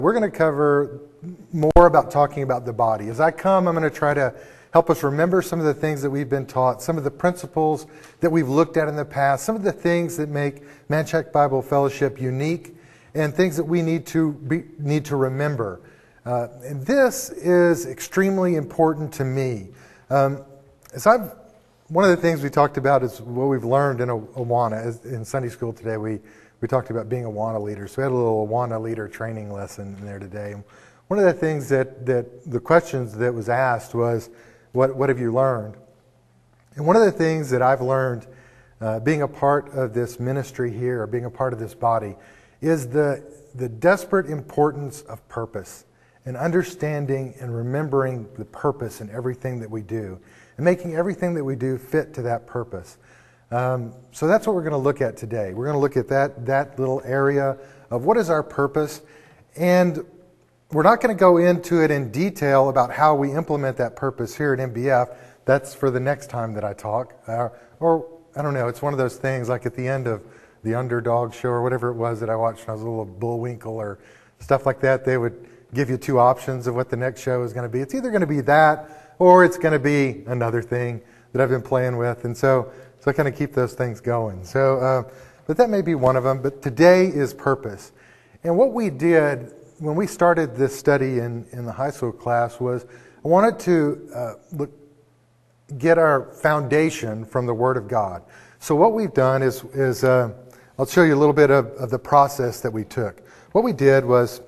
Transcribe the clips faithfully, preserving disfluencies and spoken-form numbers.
We're going to cover more about talking about the body. As I come, I'm going to try to help us remember some of the things that we've been taught, some of the principles that we've looked at in the past, some of the things that make Manchac Bible Fellowship unique, and things that we need to be, need to remember. Uh, and this is extremely important to me. Um, as I've, one of the things we talked about is what we've learned in Awana. As in Sunday school today, we we talked about being Awana leaders. So we had a little Awana leader training lesson in there today. One of the things that, that the questions that was asked was, what, what have you learned? And one of the things that I've learned uh, being a part of this ministry here, or being a part of this body, is the, the desperate importance of purpose and understanding and remembering the purpose in everything that we do and making everything that we do fit to that purpose. Um, so that's what we're going to look at today. We're going to look at that, that little area of what is our purpose, and we're not going to go into it in detail about how we implement that purpose here at M B F. That's for the next time that I talk. Uh, or, I don't know, it's one of those things like at the end of the Underdog show or whatever it was that I watched when I was a little Bullwinkle or stuff like that. They would give you two options of what the next show is going to be. It's either going to be that or it's going to be another thing that I've been playing with. And so, so I kind of keep those things going. So, uh, but that may be one of them. But today is purpose. And what we did when we started this study in, in the high school class was I wanted to uh, look, get our foundation from the Word of God. So what we've done is, is uh, I'll show you a little bit of, of the process that we took. What we did was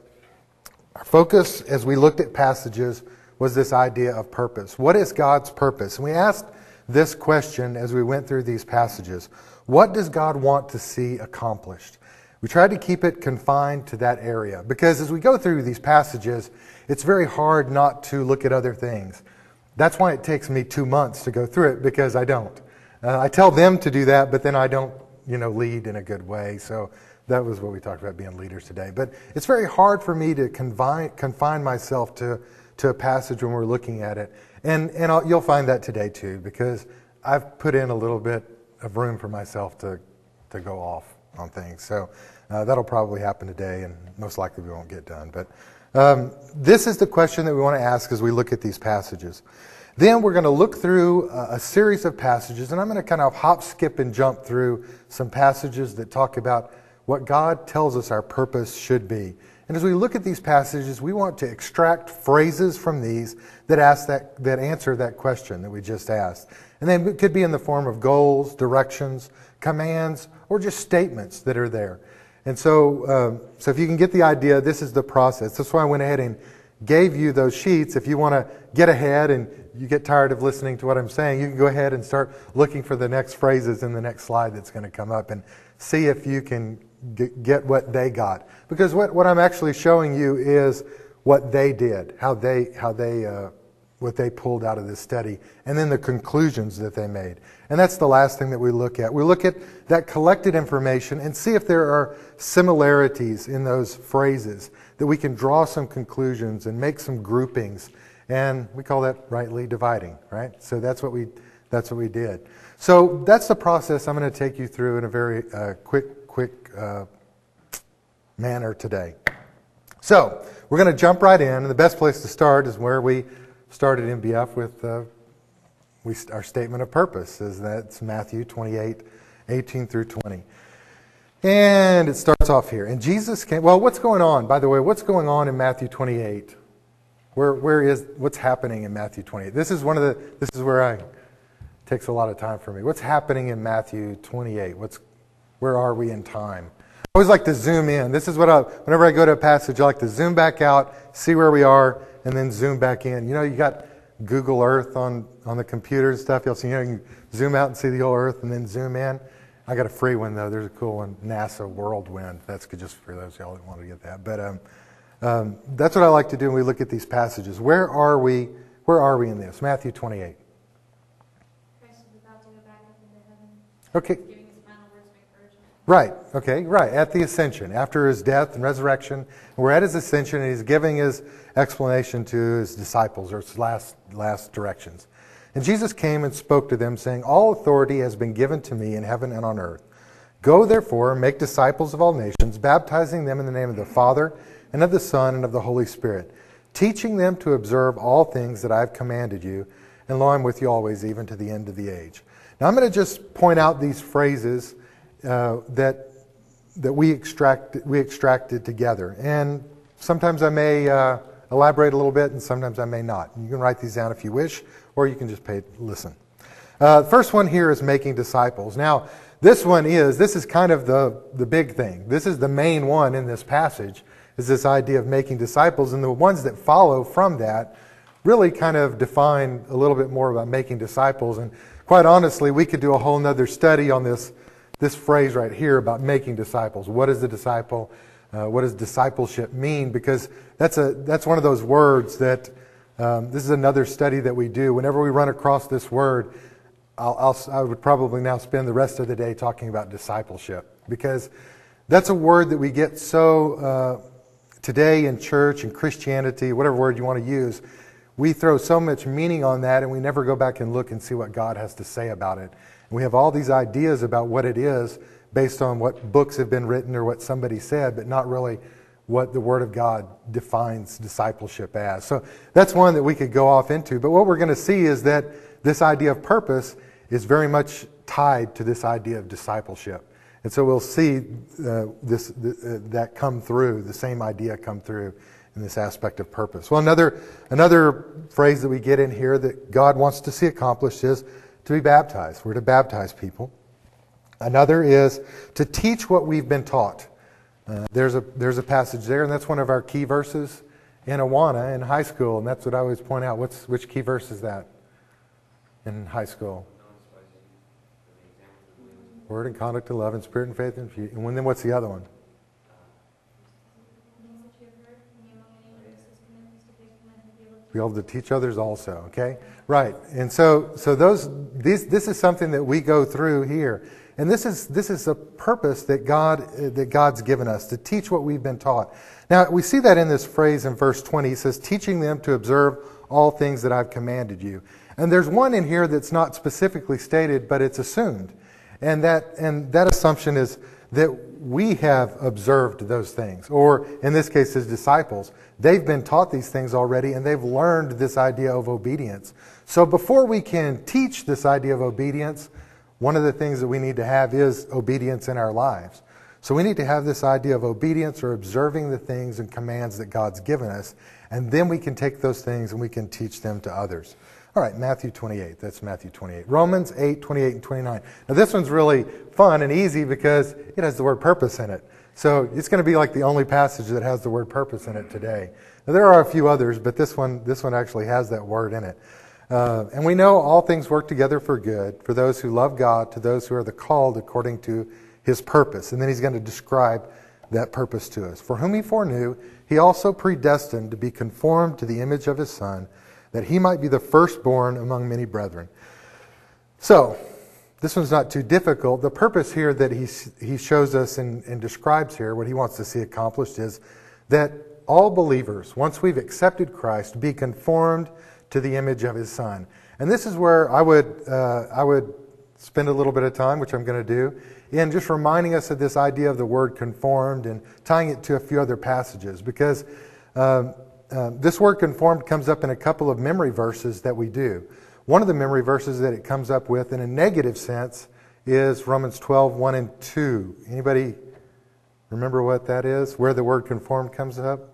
our focus as we looked at passages was this idea of purpose. What is God's purpose? And we asked this question as we went through these passages. What does God want to see accomplished? We tried to keep it confined to that area because as we go through these passages, it's very hard not to look at other things. That's why it takes me two months to go through it, because I don't. Uh, I tell them to do that, but then I don't, you know, lead in a good way. So that was what we talked about, being leaders today. But it's very hard for me to confine, confine myself to, to a passage when we're looking at it. And, and I'll, you'll find that today too, because I've put in a little bit of room for myself to, to go off on things. So uh, that'll probably happen today, and most likely we won't get done. But um, this is the question that we want to ask as we look at these passages. Then we're going to look through a, a series of passages, and I'm going to kind of hop, skip, and jump through some passages that talk about what God tells us our purpose should be. And as we look at these passages, we want to extract phrases from these that ask that, that answer that question that we just asked. And then it could be in the form of goals, directions, commands, or just statements that are there. And so, um, so if you can get the idea, this is the process. That's why I went ahead and gave you those sheets. If you want to get ahead and you get tired of listening to what I'm saying, you can go ahead and start looking for the next phrases in the next slide that's going to come up and see if you can get what they got. Because what, what I'm actually showing you is what they did, how they, how they, uh, what they pulled out of this study, and then the conclusions that they made. And that's the last thing that we look at. We look at that collected information and see if there are similarities in those phrases, that we can draw some conclusions and make some groupings. And we call that rightly dividing, right? So that's what we, that's what we did. So that's the process I'm going to take you through in a very uh, quick, quick uh, manner today. So we're going to jump right in, and the best place to start is where we started M B F with uh, we, our statement of purpose, is that's Matthew twenty-eight, eighteen through twenty. And it starts off here. And Jesus came, well, what's going on? By the way, what's going on in Matthew twenty-eight? Where, where is, what's happening in Matthew twenty-eight? This is one of the, this is where I, it takes a lot of time for me. What's happening in Matthew twenty-eight? What's, where are we in time? I always like to zoom in. This is what I, whenever I go to a passage, I like to zoom back out, see where we are, and then zoom back in. You know, you got Google Earth on, on the computer and stuff. You'll see, you know, you can zoom out and see the whole Earth and then zoom in. I got a free one, though. There's a cool one, NASA Whirlwind. That's good just for those of y'all that want to get that. But um, um, that's what I like to do when we look at these passages. Where are we, where are we in this? Matthew twenty-eight. Christ is about to go back up into heaven. Okay. He's giving his final words of encouragement. Right, okay, right, at the ascension, after his death and resurrection. We're at his ascension, and he's giving his explanation to his disciples, or his last, last directions. And Jesus came and spoke to them, saying, "All authority has been given to me in heaven and on earth. Go, therefore, and make disciples of all nations, baptizing them in the name of the Father, and of the Son, and of the Holy Spirit, teaching them to observe all things that I have commanded you, and lo, I'm with you always, even to the end of the age. Now I'm going to just point out these phrases uh, that that we extract we extracted together, and sometimes I may uh, elaborate a little bit, and sometimes I may not. You can write these down if you wish, or you can just pay listen. Uh, the first one here is making disciples. Now, this one is this is kind of the the big thing. This is the main one in this passage. Is this idea of making disciples, and the ones that follow from that really kind of define a little bit more about making disciples. And quite honestly, we could do a whole nother study on this this phrase right here about making disciples. What is a disciple? Uh, what does discipleship mean? Because that's a that's one of those words that um, this is another study that we do. Whenever we run across this word, I'll, I'll, I would probably now spend the rest of the day talking about discipleship, because that's a word that we get so uh, today in church and Christianity, whatever word you want to use. We throw so much meaning on that, and we never go back and look and see what God has to say about it. And we have all these ideas about what it is based on what books have been written or what somebody said, but not really what the Word of God defines discipleship as. So that's one that we could go off into. But what we're going to see is that this idea of purpose is very much tied to this idea of discipleship. And so we'll see uh, this uh, that come through, the same idea come through in this aspect of purpose. Well, another another phrase that we get in here that God wants to see accomplished is to be baptized. We're to baptize people. Another is to teach what we've been taught. Uh, there's a there's a passage there, and that's one of our key verses in Awana in high school, and that's what I always point out. What's which key verse is that in high school? Word and conduct and love and spirit and faith and faith. And then what's the other one? Be able to teach others also. Okay, right. And so, so those these this is something that we go through here, and this is this is a purpose that God uh, that God's given us to teach what we've been taught. Now we see that in this phrase in verse twenty. He says, "Teaching them to observe all things that I've commanded you." And there's one in here that's not specifically stated, but it's assumed, and that and that assumption is that we have observed those things, or in this case, his disciples. They've been taught these things already, and they've learned this idea of obedience. So before we can teach this idea of obedience, one of the things that we need to have is obedience in our lives. So we need to have this idea of obedience, or observing the things and commands that God's given us, and then we can take those things and we can teach them to others. All right, Matthew twenty-eight. That's Matthew twenty-eight. Romans eight, twenty-eight and twenty-nine. Now this one's really fun and easy because it has the word purpose in it. So it's going to be like the only passage that has the word purpose in it today. Now there are a few others, but this one this one actually has that word in it. Uh, and we know all things work together for good, for those who love God, to those who are the called according to his purpose. And then he's going to describe that purpose to us. For whom he foreknew, he also predestined to be conformed to the image of his Son, that he might be the firstborn among many brethren. So, this one's not too difficult. The purpose here that he, he shows us and, and describes here, what he wants to see accomplished, is that all believers, once we've accepted Christ, be conformed to the image of his Son. And this is where I would, uh, I would spend a little bit of time, which I'm going to do, in just reminding us of this idea of the word conformed and tying it to a few other passages. Because um, uh, this word conformed comes up in a couple of memory verses that we do. One of the memory verses that it comes up with in a negative sense is Romans twelve, one and two. Anybody remember what that is? Where the word conformed comes up?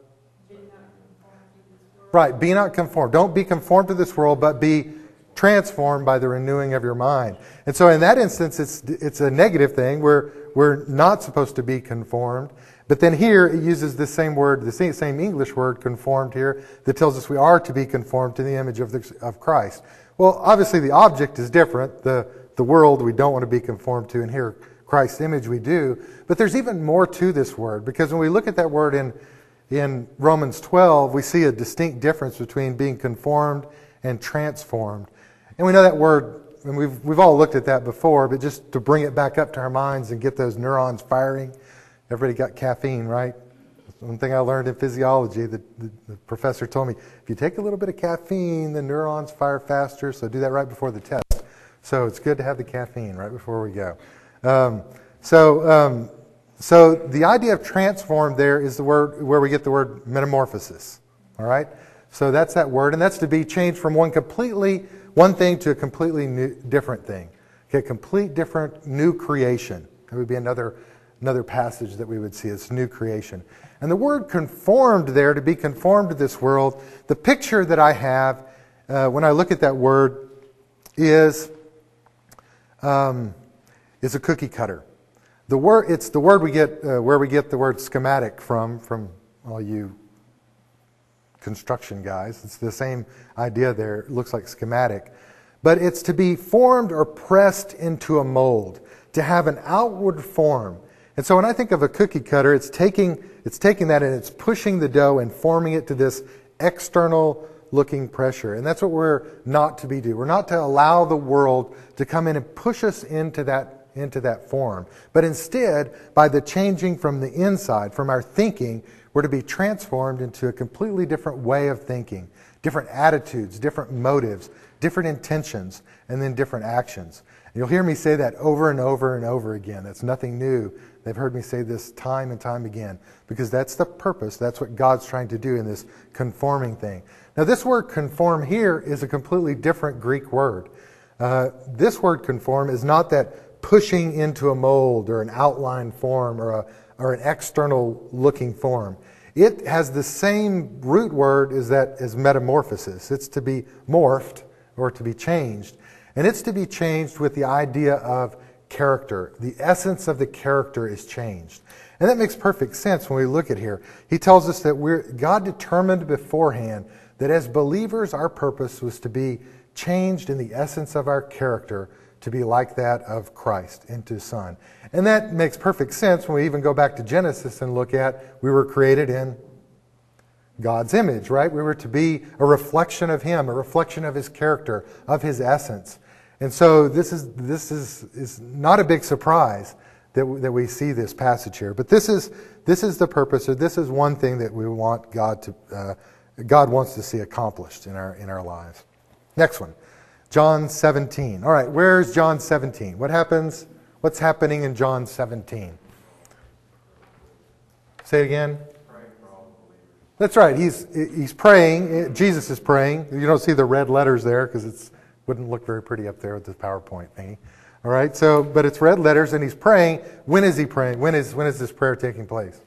Right, be not conformed. Don't be conformed to this world, but be transformed by the renewing of your mind. And so in that instance, it's it's a negative thing. We're, we're not supposed to be conformed. But then here, it uses the same word, the same, same English word, conformed here, that tells us we are to be conformed to the image of, the, of Christ. Well, obviously the object is different. The, the world we don't want to be conformed to, and here, Christ's image we do. But there's even more to this word, because when we look at that word in In Romans twelve, we see a distinct difference between being conformed and transformed. And we know that word, and we've we've all looked at that before, but just to bring it back up to our minds and get those neurons firing. Everybody got caffeine, right? One thing I learned in physiology, the, the, the professor told me, if you take a little bit of caffeine, the neurons fire faster, so do that right before the test. So it's good to have the caffeine right before we go. Um, so... Um, So the idea of transformed there is the word where we get the word metamorphosis. All right? So that's that word, and that's to be changed from one completely, one thing to a completely new, different thing. Okay, complete different new creation. That would be another, another passage that we would see. It's new creation. And the word conformed there, to be conformed to this world, the picture that I have uh, when I look at that word is, um, is a cookie cutter. The word, it's the word we get, uh, where we get the word schematic from, from all you construction guys. It's the same idea there. It looks like schematic. But it's to be formed or pressed into a mold, to have an outward form. And so when I think of a cookie cutter, it's taking, it's taking that and it's pushing the dough and forming it to this external looking pressure. And that's what we're not to be doing. We're not to allow the world to come in and push us into that into that form. But instead, by the changing from the inside, from our thinking, we're to be transformed into a completely different way of thinking, different attitudes, different motives, different intentions, and then different actions. And you'll hear me say that over and over and over again. That's nothing new. They've heard me say this time and time again, because that's the purpose. That's what God's trying to do in this conforming thing. Now, this word conform here is a completely different Greek word. Uh, this word conform is not that pushing into a mold or an outline form or a or an external looking form. It has the same root word as that as metamorphosis. It's to be morphed or to be changed. And it's to be changed with the idea of character. The essence of the character is changed. And that makes perfect sense when we look at here. He tells us that we're God determined beforehand that as believers our purpose was to be changed in the essence of our character to be like that of Christ, into His Son. And that makes perfect sense when we even go back to Genesis and look at we were created in God's image, right? We were to be a reflection of Him, a reflection of His character, of His essence. And so this is this is, is not a big surprise that we, that we see this passage here. But this is this is the purpose, or this is one thing that we want God to uh, God wants to see accomplished in our in our lives. Next one. John seventeen. All right, where's John seventeen? What happens? What's happening in John seventeen? Say it again. That's right. He's he's praying. Jesus is praying. You don't see the red letters there because it wouldn't look very pretty up there with the PowerPoint thingy. All right. So, but it's red letters, and he's praying. When is he praying? When is when is this prayer taking place?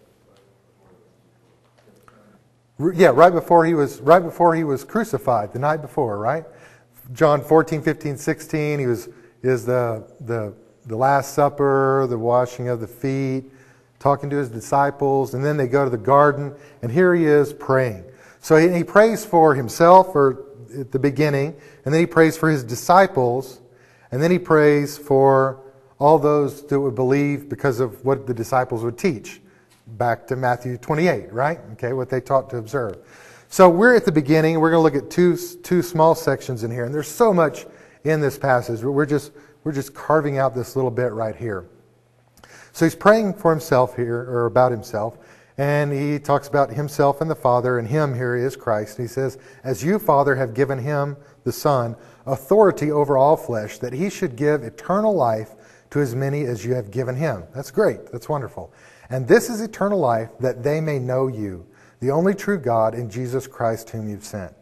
Yeah, right before he was right before he was crucified, the night before, right? John fourteen, fifteen, sixteen, he was is the the the Last Supper, the washing of the feet, talking to his disciples, and then they go to the garden, and here he is praying. So he, he prays for himself or at the beginning, and then he prays for his disciples, and then he prays for all those that would believe because of what the disciples would teach. Back to Matthew twenty-eight, right? Okay, what they taught to observe. So we're at the beginning. We're going to look at two two small sections in here, and there's so much in this passage. We're just we're just carving out this little bit right here. So he's praying for himself here, or about himself, and he talks about himself and the Father, and him here is Christ. He says, "As you, Father, have given him, the Son, authority over all flesh, that he should give eternal life to as many as you have given him." That's great. That's wonderful. "And this is eternal life, that they may know you, the only true God, and Jesus Christ whom you've sent."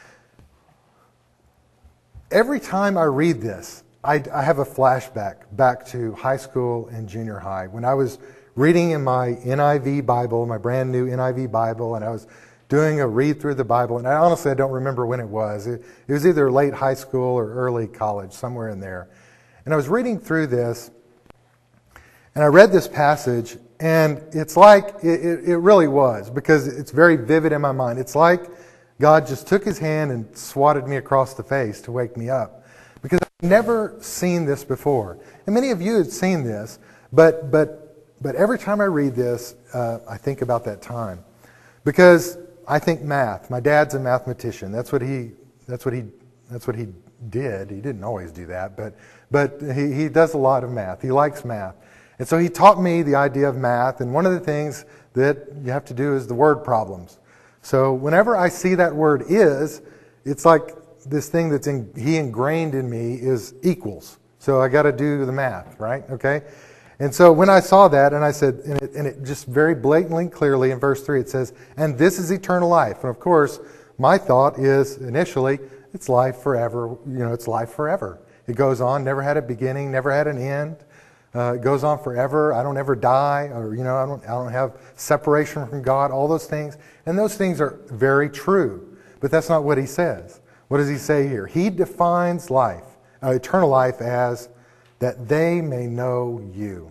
Every time I read this, I, I have a flashback back to high school and junior high. When I was reading in my N I V Bible, my brand new N I V Bible, and I was doing a read through the Bible, and I honestly I don't remember when it was. It, it was either late high school or early college, somewhere in there. And I was reading through this, and I read this passage, and it's like, it, it, it really was, because it's very vivid in my mind. It's like God just took His hand and swatted me across the face to wake me up. Because I've never seen this before. And many of you have seen this, but but but every time I read this, uh, I think about that time. Because I think math. My dad's a mathematician. That's what he that's what he that's what he did. He didn't always do that, but but he, he does a lot of math. He likes math. And so he taught me the idea of math, and one of the things that you have to do is the word problems. So whenever I see that word "is," it's like this thing that's in, he ingrained in me is equals. So I got to do the math, right? Okay? And so when I saw that, and I said, and it, and it just very blatantly, clearly in verse three, it says, and this is eternal life. And of course, my thought is initially, it's life forever. You know, it's life forever. It goes on, never had a beginning, never had an end. Uh, it goes on forever. I don't ever die, or you know, I don't, I don't have separation from God. All those things, and those things are very true. But that's not what he says. What does he say here? He defines life, uh, eternal life, as that they may know you.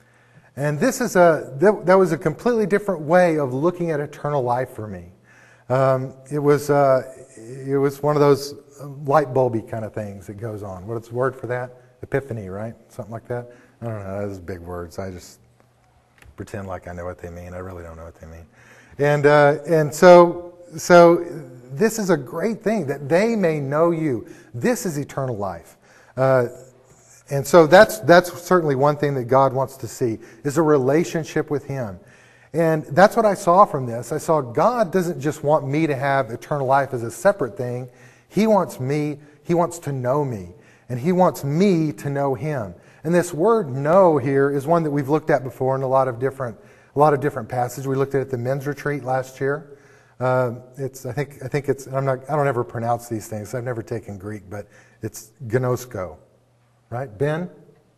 And this is a that, that was a completely different way of looking at eternal life for me. Um, it was uh, it was one of those light bulby kind of things that goes on. What's the word for that? Epiphany, right? Something like that. I don't know. Those big words. I just pretend like I know what they mean. I really don't know what they mean. And uh, and so so this is a great thing, that they may know you. This is eternal life. Uh, And so that's that's certainly one thing that God wants to see, is a relationship with Him. And that's what I saw from this. I saw God doesn't just want me to have eternal life as a separate thing. He wants me, He wants to know me. And He wants me to know Him. And this word know here is one that we've looked at before in a lot of different a lot of different passages. We looked at it at the men's retreat last year. Uh, it's I think I think it's I'm not I don't ever pronounce these things. I've never taken Greek, but it's gnosko. Right, Ben?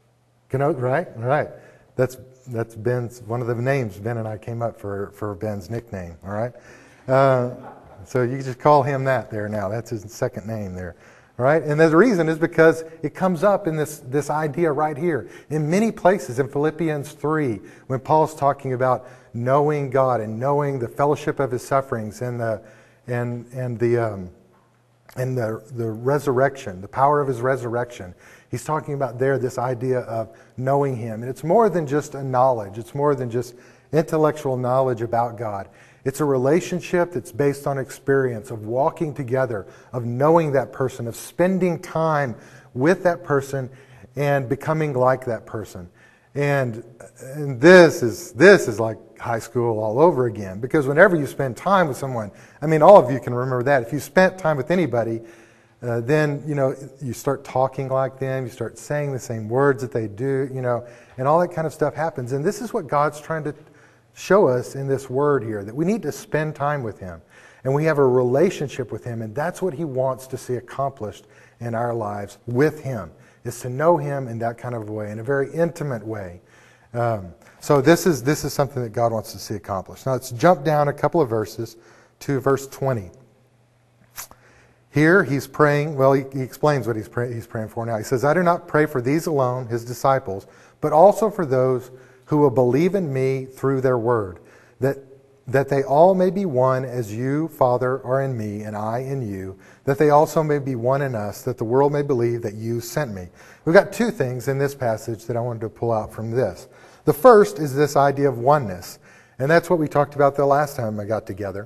Gno, right, right. That's that's Ben's one of the names Ben and I came up for for Ben's nickname. All right, uh, so you can just call him that there now. That's his second name there. All right, and the reason is because it comes up in this this idea right here in many places in Philippians three when Paul's talking about knowing God and knowing the fellowship of His sufferings and the and and the um, and the the resurrection, the power of His resurrection. He's talking about there this idea of knowing Him. And it's more than just a knowledge. It's more than just intellectual knowledge about God. It's a relationship that's based on experience, of walking together, of knowing that person, of spending time with that person and becoming like that person. And, and this is this is like high school all over again. Because whenever you spend time with someone, I mean, all of you can remember that. If you spent time with anybody, Uh, then, you know, you start talking like them, you start saying the same words that they do, you know, and all that kind of stuff happens. And this is what God's trying to show us in this word here, that we need to spend time with Him. And we have a relationship with Him, and that's what He wants to see accomplished in our lives with Him, is to know Him in that kind of a way, in a very intimate way. Um, so this is, this is something that God wants to see accomplished. Now let's jump down a couple of verses to verse twenty. Here he's praying, well, he, he explains what he's, pray, he's praying for now. He says, I do not pray for these alone, His disciples, but also for those who will believe in me through their word, that, that they all may be one as you, Father, are in me, and I in you, that they also may be one in us, that the world may believe that you sent me. We've got two things in this passage that I wanted to pull out from this. The first is this idea of oneness, and that's what we talked about the last time I got together.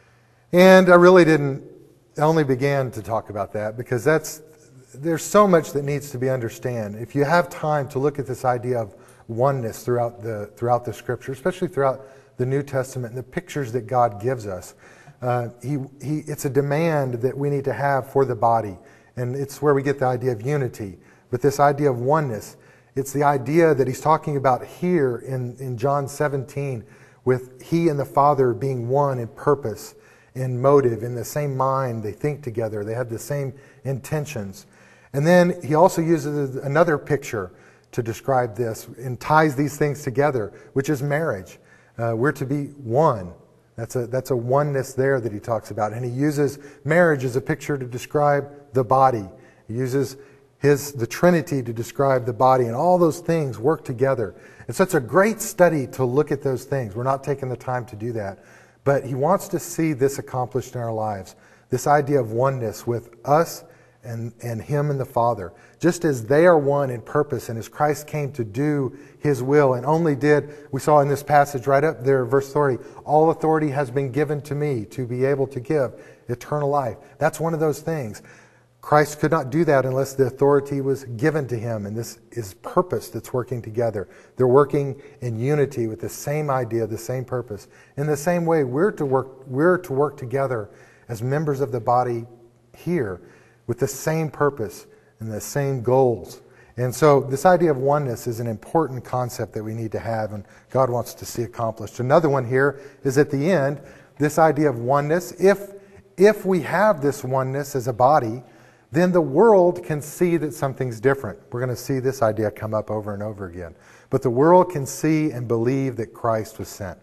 And I really didn't I only began to talk about that because that's there's so much that needs to be understood. If you have time to look at this idea of oneness throughout the throughout the Scripture, especially throughout the New Testament and the pictures that God gives us, uh, he he it's a demand that we need to have for the body, and it's where we get the idea of unity. But this idea of oneness, it's the idea that He's talking about here in in John seventeen, with He and the Father being one in purpose, in motive, in the same mind. They think together. They have the same intentions. And then he also uses another picture to describe this and ties these things together, which is marriage. Uh, we're to be one. That's a that's a oneness there that he talks about. And he uses marriage as a picture to describe the body. He uses his the Trinity to describe the body, and all those things work together. And so it's a great study to look at those things. We're not taking the time to do that. But he wants to see this accomplished in our lives. This idea of oneness with us and, and Him and the Father. Just as they are one in purpose, and as Christ came to do His will and only did, we saw in this passage right up there, verse thirty, all authority has been given to me to be able to give eternal life. That's one of those things. Christ could not do that unless the authority was given to Him, and this is purpose that's working together. They're working in unity with the same idea, the same purpose. In the same way, we're to work, we're to work together as members of the body here with the same purpose and the same goals. And so this idea of oneness is an important concept that we need to have, and God wants to see accomplished. Another one here is at the end, this idea of oneness. If, if we have this oneness as a body, then the world can see that something's different. We're going to see this idea come up over and over again. But the world can see and believe that Christ was sent.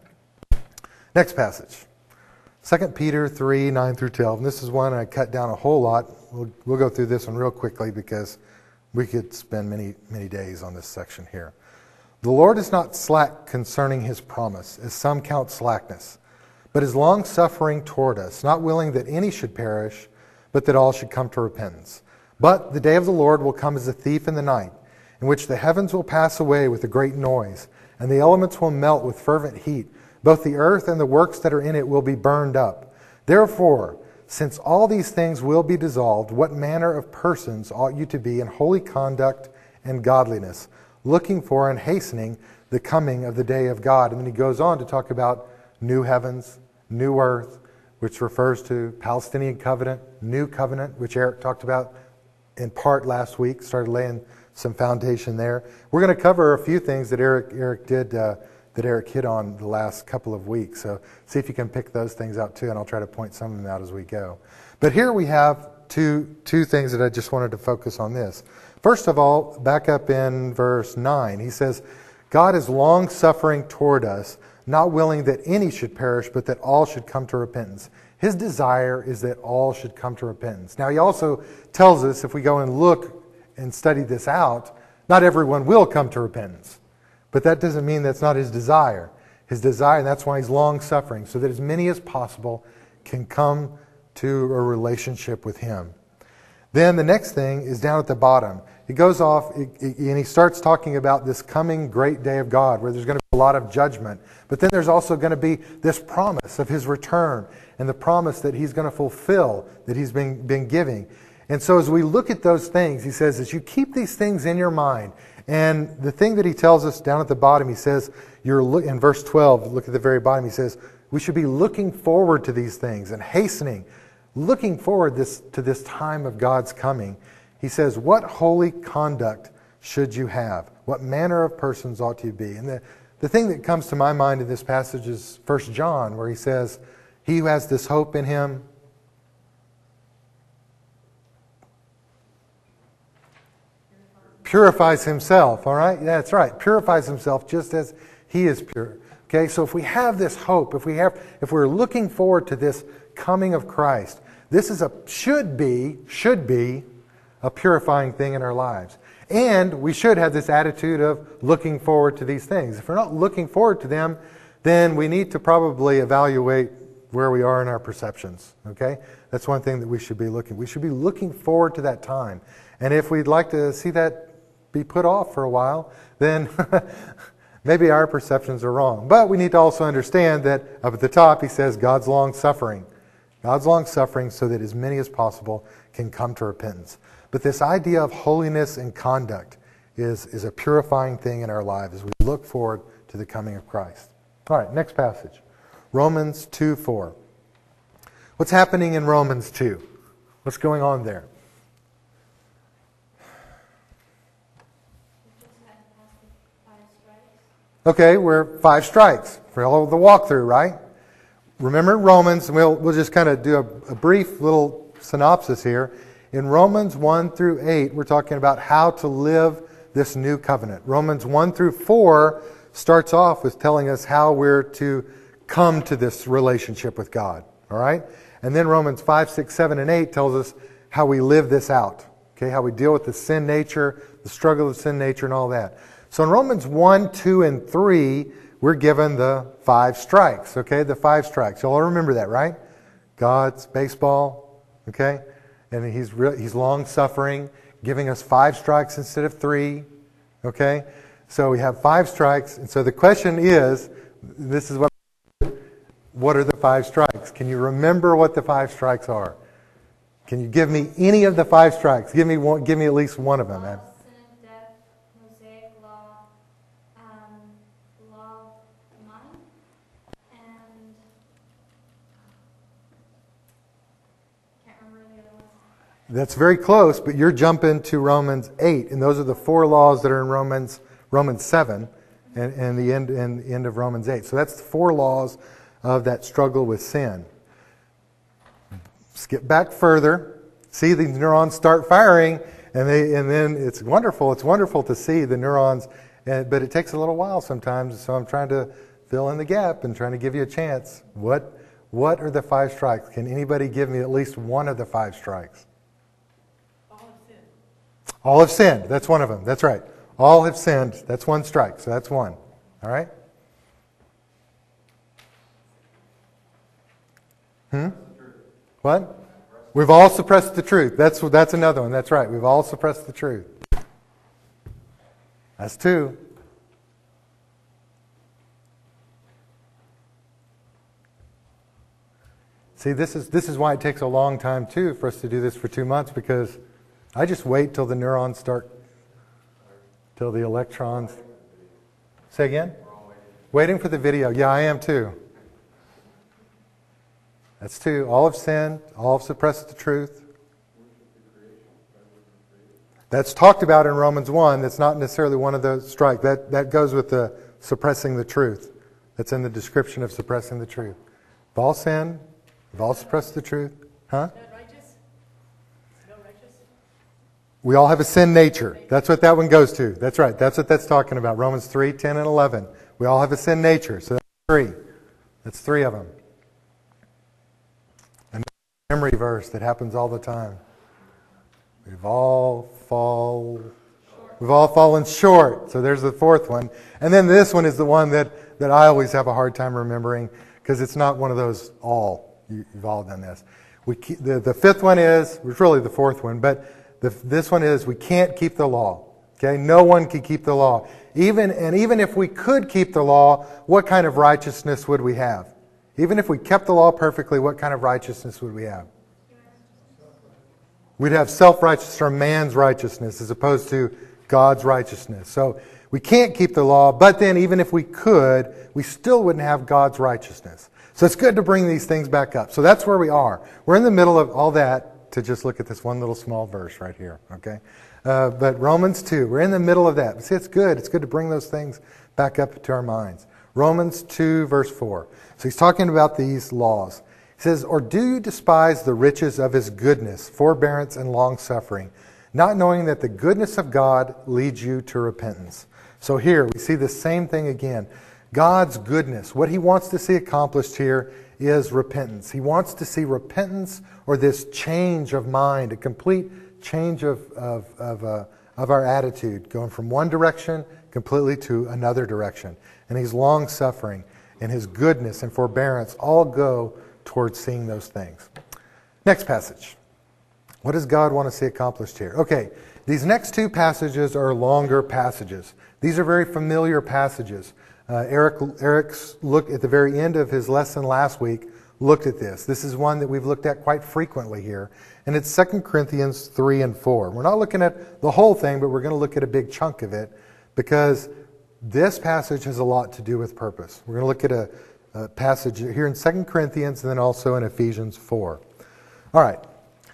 Next passage. Second Peter three, nine through twelve. And this is one I cut down a whole lot. We'll, we'll go through this one real quickly because we could spend many, many days on this section here. The Lord is not slack concerning his promise, as some count slackness, but is long-suffering toward us, not willing that any should perish, but that all should come to repentance. But the day of the Lord will come as a thief in the night, in which the heavens will pass away with a great noise, and the elements will melt with fervent heat. Both the earth and the works that are in it will be burned up. Therefore, since all these things will be dissolved, what manner of persons ought you to be in holy conduct and godliness, looking for and hastening the coming of the day of God? And then he goes on to talk about new heavens, new earth, which refers to Palestinian covenant, new covenant, which Eric talked about in part last week, started laying some foundation there. We're going to cover a few things that Eric Eric did, uh, that Eric hit on the last couple of weeks. So see if you can pick those things out too, and I'll try to point some of them out as we go. But here we have two two things that I just wanted to focus on this. First of all, back up in verse nine, he says, God is long-suffering toward us, not willing that any should perish, but that all should come to repentance. His desire is that all should come to repentance. Now, he also tells us, if we go and look and study this out, not everyone will come to repentance. But that doesn't mean that's not his desire. His desire, and that's why he's long-suffering, so that as many as possible can come to a relationship with him. Then the next thing is down at the bottom. He goes off and he starts talking about this coming great day of God, where there's going to be a lot of judgment. But then there's also going to be this promise of his return and the promise that he's going to fulfill, that he's been, been giving. And so as we look at those things, he says, as you keep these things in your mind, and the thing that he tells us down at the bottom, he says, you're look, in verse twelve, look at the very bottom, he says, we should be looking forward to these things and hastening, looking forward this, to this time of God's coming. He says, what holy conduct should you have? What manner of persons ought you be? And the, the thing that comes to my mind in this passage is First John, where he says, he who has this hope in him purifies himself, all right? Yeah, that's right. Purifies himself just as he is pure. Okay, so if we have this hope, if we have, if we're looking forward to this coming of Christ, this is a, should be, should be a purifying thing in our lives. And we should have this attitude of looking forward to these things. If we're not looking forward to them, then we need to probably evaluate where we are in our perceptions, okay? That's one thing that we should be looking. We should be looking forward to that time. And if we'd like to see that be put off for a while, then maybe our perceptions are wrong. But we need to also understand that up at the top he says God's long-suffering. God's long-suffering so that as many as possible can come to repentance. But this idea of holiness and conduct is, is a purifying thing in our lives as we look forward to the coming of Christ. All right, next passage. Romans two four. What's happening in Romans two? What's going on there? Okay, we're five strikes for all of the walkthrough, right? Remember Romans, and we'll, we'll just kind of do a, a brief little synopsis here. In Romans one through eight, we're talking about how to live this new covenant. Romans one through four starts off with telling us how we're to come to this relationship with God. All right? And then Romans five, six, seven, and eight tells us how we live this out. Okay, how we deal with the sin nature, the struggle of sin nature, and all that. So in Romans one, two, and three, we're given the five strikes. Okay, the five strikes. Y'all remember that, right? God's baseball. Okay? And he's re- he's long-suffering, giving us five strikes instead of three. Okay? So we have five strikes. And so the question is, this is what, what are the five strikes? Can you remember what the five strikes are? Can you give me any of the five strikes? Give me one, give me at least one of them, man. Sin and death, Mosaic law, um, law of money, and can't remember the other one. That's very close, but you're jumping to Romans eight, and those are the four laws that are in Romans Romans seven, and, and the end and the end of Romans eight. So that's the four laws of that struggle with sin. Skip back further, see the neurons start firing, and they and then it's wonderful. It's wonderful to see the neurons, and, but it takes a little while sometimes. So I'm trying to fill in the gap and trying to give you a chance. What what are the five strikes? Can anybody give me at least one of the five strikes? All have sinned. All have sinned. That's one of them. That's right. All have sinned. That's one strike. So that's one. All right? Hmm? What? We've all suppressed the truth. That's that's another one. That's right. We've all suppressed the truth. That's two. See, this is this is why it takes a long time too for us to do this for two months because I just wait till the neurons start, till the electrons. Say again? Waiting for the video. Yeah, I am too. That's two. All have sinned. All have suppressed the truth. That's talked about in Romans one. That's not necessarily one of those strikes. That, that goes with the suppressing the truth. That's in the description of suppressing the truth. We've all sinned. We've all suppressed the truth. Huh? Not righteous? No righteous? We all have a sin nature. That's what that one goes to. That's right. That's what that's talking about. Romans three, ten, and eleven. We all have a sin nature. So that's three. That's three of them. And a memory verse that happens all the time. We've all fall We've all fallen short. So there's the fourth one. And then this one is the one that, that I always have a hard time remembering because it's not one of those all. You, you've all done this. We keep, the, the fifth one is, it's really the fourth one, but the, this one is we can't keep the law. Okay? No one can keep the law. Even And even if we could keep the law, what kind of righteousness would we have? Even if we kept the law perfectly, what kind of righteousness would we have? We'd have self-righteousness or man's righteousness as opposed to God's righteousness. So we can't keep the law, but then even if we could, we still wouldn't have God's righteousness. So it's good to bring these things back up. So that's where we are. We're in the middle of all that to just look at this one little small verse right here. Okay, uh, but Romans two, we're in the middle of that. See, it's good. It's good to bring those things back up to our minds. Romans two, verse four. So he's talking about these laws. He says, "Or do you despise the riches of his goodness, forbearance, and long-suffering, not knowing that the goodness of God leads you to repentance?" So here we see the same thing again. God's goodness, what he wants to see accomplished here is repentance. He wants to see repentance or this change of mind, a complete change of, of, of, uh, of our attitude, going from one direction completely to another direction. And he's long-suffering, and his goodness and forbearance all go towards seeing those things. Next passage. What does God want to see accomplished here? Okay, these next two passages are longer passages. These are very familiar passages. Uh, Eric, Eric's look at the very end of his lesson last week looked at this. This is one that we've looked at quite frequently here. And it's Second Corinthians three and four. We're not looking at the whole thing, but we're going to look at a big chunk of it because this passage has a lot to do with purpose. We're going to look at a, a passage here in Second Corinthians and then also in Ephesians four. All right.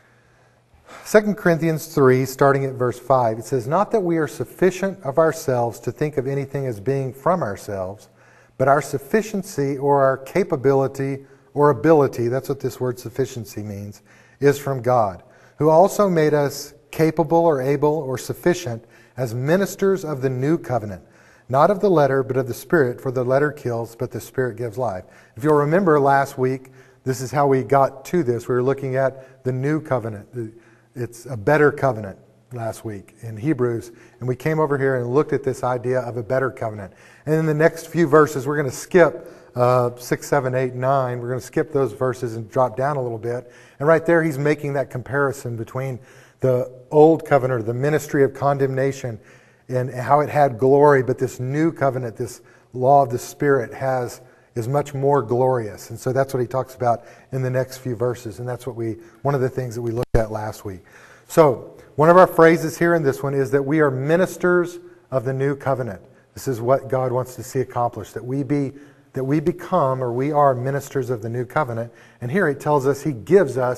Second Corinthians three, starting at verse five, it says, "Not that we are sufficient of ourselves to think of anything as being from ourselves, but our sufficiency or our capability or ability," that's what this word sufficiency means, "is from God, who also made us capable or able or sufficient as ministers of the new covenant, not of the letter, but of the Spirit, for the letter kills, but the Spirit gives life." If you'll remember last week, this is how we got to this. We were looking at the new covenant. It's a better covenant last week in Hebrews. And we came over here and looked at this idea of a better covenant. And in the next few verses, we're going to skip uh, six, seven, eight, nine. We're going to skip those verses and drop down a little bit. And right there, he's making that comparison between the old covenant, the ministry of condemnation, and how it had glory. But this new covenant, this law of the Spirit, has is much more glorious. And so that's what he talks about in the next few verses. And that's what we one of the things that we looked at last week. So one of our phrases here in this one is that we are ministers of the new covenant. This is what God wants to see accomplished, that we be that we become or we are ministers of the new covenant. And here it tells us he gives us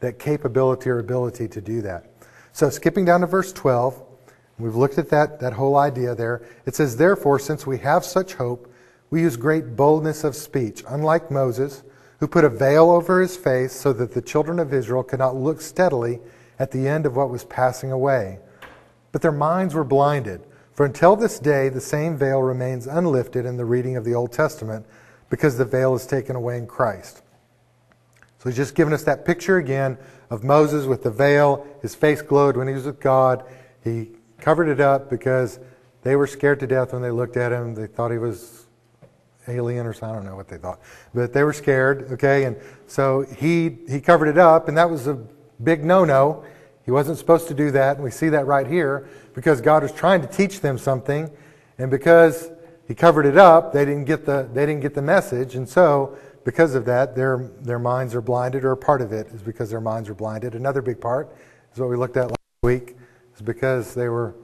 that capability or ability to do that. So skipping down to verse twelve, we've looked at that, that whole idea there. It says, therefore, since we have such hope, we use great boldness of speech, unlike Moses, who put a veil over his face so that the children of Israel could not look steadily at the end of what was passing away. But their minds were blinded. For until this day, the same veil remains unlifted in the reading of the Old Testament, because the veil is taken away in Christ. So he's just given us that picture again of Moses with the veil. His face glowed when he was with God. He covered it up because they were scared to death when they looked at him. They thought he was alien or something. I don't know what they thought. But they were scared, okay? And so he he covered it up, and that was a big no-no. He wasn't supposed to do that, and we see that right here because God was trying to teach them something, and because he covered it up, they didn't get the they didn't get the message, and so because of that, their their minds are blinded, or a part of it is because their minds are blinded. Another big part is what we looked at last week, is because they were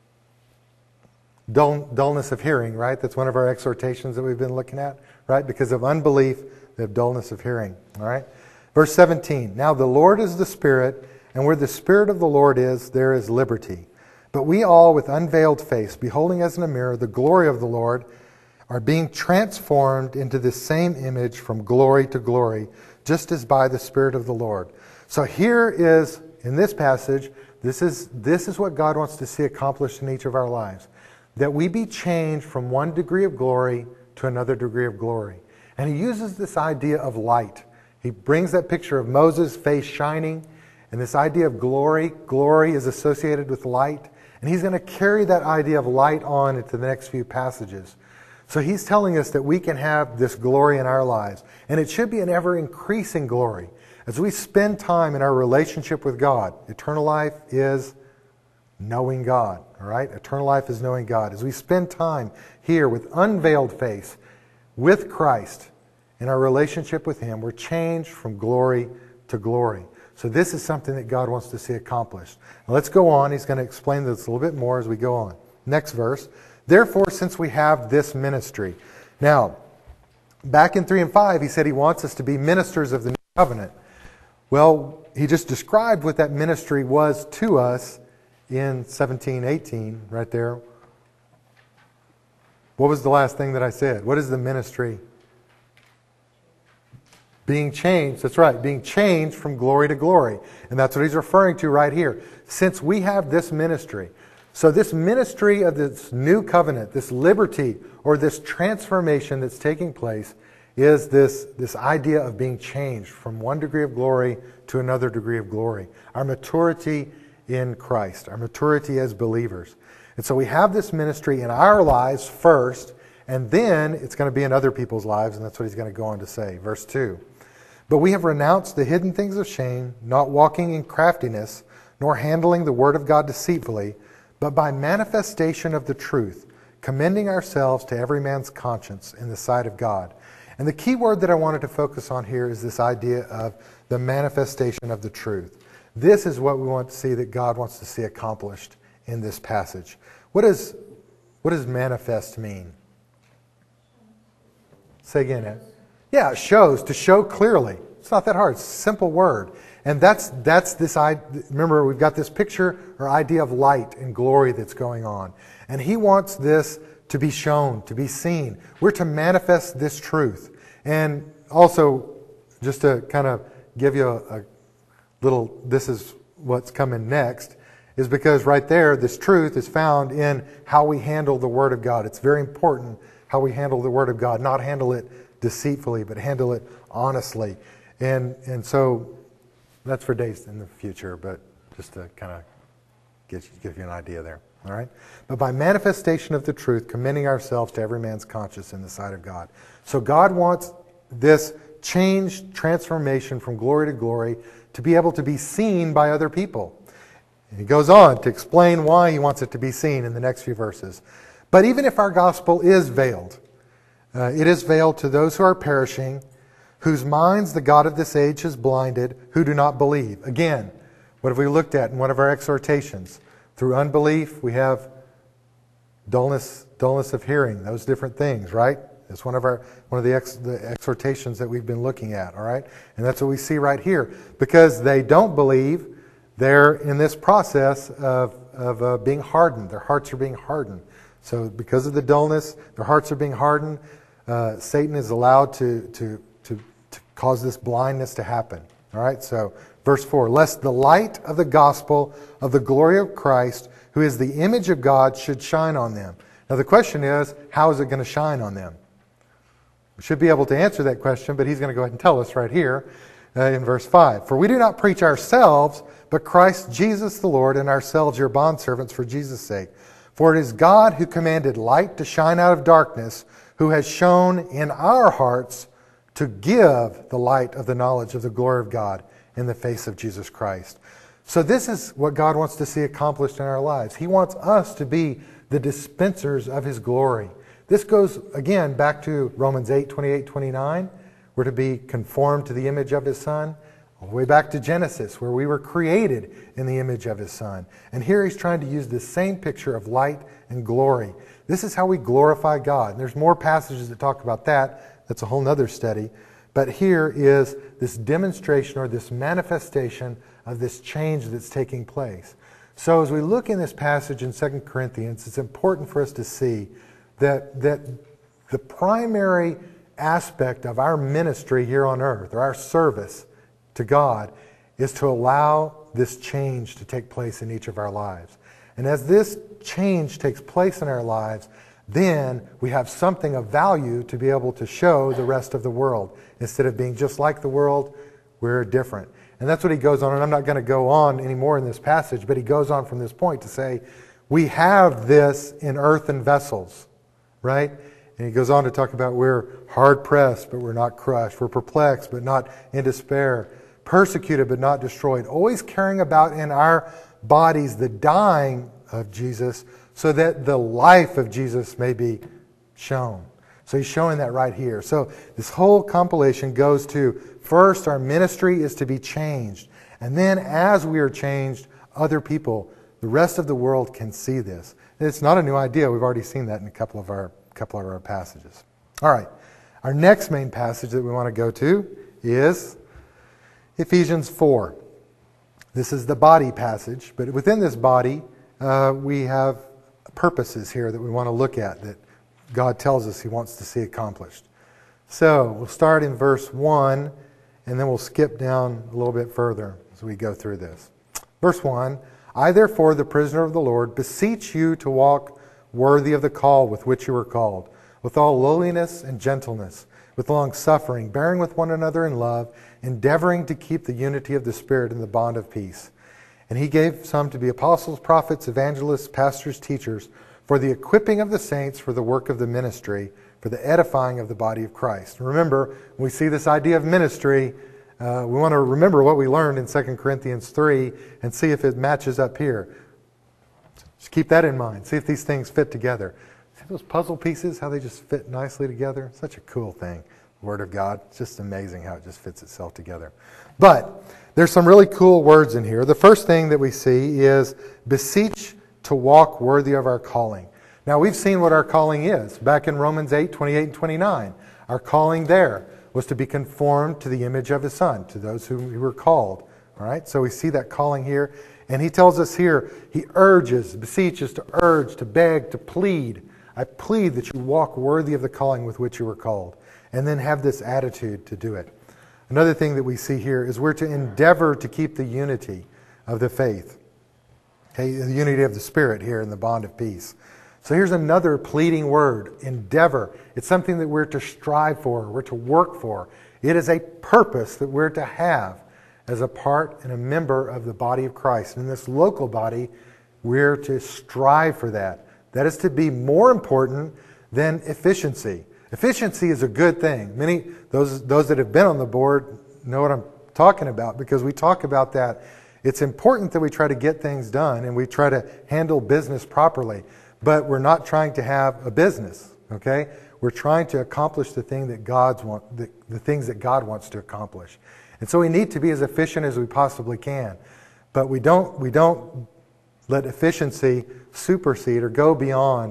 dull, dullness of hearing, right? That's one of our exhortations that we've been looking at, right? Because of unbelief, they have dullness of hearing, all right? Verse seventeen, now the Lord is the Spirit, and where the Spirit of the Lord is, there is liberty. But we all, with unveiled face, beholding as in a mirror the glory of the Lord, are being transformed into the same image from glory to glory, just as by the Spirit of the Lord. So here is, in this passage, this is, this is what God wants to see accomplished in each of our lives. That we be changed from one degree of glory to another degree of glory. And he uses this idea of light. He brings that picture of Moses' face shining, and this idea of glory. Glory is associated with light. And he's going to carry that idea of light on into the next few passages. So he's telling us that we can have this glory in our lives. And it should be an ever-increasing glory. As we spend time in our relationship with God, eternal life is knowing God. All right? Eternal life is knowing God. As we spend time here with unveiled face, with Christ, in our relationship with Him, we're changed from glory to glory. So this is something that God wants to see accomplished. Now let's go on. He's going to explain this a little bit more as we go on. Next verse. Therefore, since we have this ministry. Now, back in three and five, he said he wants us to be ministers of the new covenant. Well, he just described what that ministry was to us in seventeen eighteen, right there. What was the last thing that I said? What is the ministry? Being changed, that's right, being changed from glory to glory. And that's what he's referring to right here. Since we have this ministry. So this ministry of this new covenant, this liberty or this transformation that's taking place is this, this idea of being changed from one degree of glory to another degree of glory. Our maturity in Christ, our maturity as believers. And so we have this ministry in our lives first, and then it's going to be in other people's lives, and that's what he's going to go on to say. Verse two. But we have renounced the hidden things of shame, not walking in craftiness, nor handling the word of God deceitfully, but by manifestation of the truth, commending ourselves to every man's conscience in the sight of God. And the key word that I wanted to focus on here is this idea of the manifestation of the truth. This is what we want to see that God wants to see accomplished in this passage. What does, what does manifest mean? Say again, Ed. Yeah, it shows, to show clearly. It's not that hard. It's a simple word. And that's that's this idea. Remember, we've got this picture or idea of light and glory that's going on. And he wants this to be shown, to be seen. We're to manifest this truth. And also, just to kind of give you a, a little, this is what's coming next, is because right there, this truth is found in how we handle the Word of God. It's very important how we handle the Word of God, not handle it deceitfully, but handle it honestly. And and so that's for days in the future, but just to kind of get, give you an idea there. All right? But by manifestation of the truth, commending ourselves to every man's conscience in the sight of God. So God wants this change, transformation from glory to glory to be able to be seen by other people. And he goes on to explain why he wants it to be seen in the next few verses. But even if our gospel is veiled, Uh, it is veiled to those who are perishing, whose minds the God of this age has blinded, who do not believe. Again, what have we looked at in one of our exhortations? Through unbelief, we have dullness, dullness of hearing, those different things, right? It's one of our one of the, ex, the exhortations that we've been looking at, all right? And that's what we see right here. Because they don't believe, they're in this process of, of uh, being hardened. Their hearts are being hardened. So because of the dullness, their hearts are being hardened. Uh, Satan is allowed to, to, to, to cause this blindness to happen. All right, so verse four, lest the light of the gospel of the glory of Christ, who is the image of God, should shine on them. Now the question is, how is it going to shine on them? We should be able to answer that question, but he's going to go ahead and tell us right here uh, in verse five. For we do not preach ourselves, but Christ Jesus the Lord, and ourselves your bondservants for Jesus' sake. For it is God who commanded light to shine out of darkness, who has shone in our hearts to give the light of the knowledge of the glory of God in the face of Jesus Christ. So this is what God wants to see accomplished in our lives. He wants us to be the dispensers of His glory. This goes, again, back to Romans eight, twenty-eight, twenty-nine. We're to be conformed to the image of His Son. All the way back to Genesis, where we were created in the image of His Son. And here He's trying to use this same picture of light and glory. This is how we glorify God. And there's more passages that talk about that. That's a whole nother study. But here is this demonstration or this manifestation of this change that's taking place. So as we look in this passage in Second Corinthians, it's important for us to see that, that the primary aspect of our ministry here on earth, or our service to God, is to allow this change to take place in each of our lives. And as this change takes place in our lives, then we have something of value to be able to show the rest of the world. Instead of being just like the world, we're different. And that's what he goes on, and I'm not going to go on anymore in this passage, but he goes on from this point to say, we have this in earthen vessels, right? And he goes on to talk about we're hard-pressed, but we're not crushed. We're perplexed, but not in despair. Persecuted, but not destroyed. Always carrying about in our bodies the dying of Jesus, so that the life of Jesus may be shown. So he's showing that right here. So this whole compilation goes to, first, our ministry is to be changed. And then as we are changed, other people, the rest of the world can see this. It's not a new idea. We've already seen that in a couple of our, couple of our passages. All right. Our next main passage that we want to go to is Ephesians four. This is the body passage, but within this body, uh, we have purposes here that we want to look at that God tells us He wants to see accomplished. So we'll start in verse one, and then we'll skip down a little bit further as we go through this. Verse one, I therefore, the prisoner of the Lord, beseech you to walk worthy of the call with which you were called, with all lowliness and gentleness, with long suffering, bearing with one another in love, endeavoring to keep the unity of the Spirit in the bond of peace. And He gave some to be apostles, prophets, evangelists, pastors, teachers, for the equipping of the saints, for the work of the ministry, for the edifying of the body of Christ. Remember, when we see this idea of ministry, uh, we want to remember what we learned in Second Corinthians three and see if it matches up here. Just keep that in mind. See if these things fit together. See those puzzle pieces, how they just fit nicely together? Such a cool thing. The Word of God. It's just amazing how it just fits itself together. But there's some really cool words in here. The first thing that we see is beseech to walk worthy of our calling. Now we've seen what our calling is. Back in Romans eight, twenty-eight and twenty-nine. Our calling there was to be conformed to the image of His Son, to those who were called. All right, so we see that calling here. And he tells us here, he urges, beseeches to urge, to beg, to plead. I plead that you walk worthy of the calling with which you were called. And then have this attitude to do it. Another thing that we see here is we're to endeavor to keep the unity of the faith. Okay, the unity of the Spirit here in the bond of peace. So here's another pleading word, endeavor. It's something that we're to strive for, we're to work for. It is a purpose that we're to have as a part and a member of the body of Christ. In this local body, we're to strive for that. That is to be more important than efficiency. Efficiency is a good thing. Many, those, those that have been on the board know what I'm talking about, because we talk about that. It's important that we try to get things done and we try to handle business properly, but we're not trying to have a business, okay? We're trying to accomplish the thing that God's want, the, the things that God wants to accomplish. And so we need to be as efficient as we possibly can, but we don't, we don't let efficiency supersede or go beyond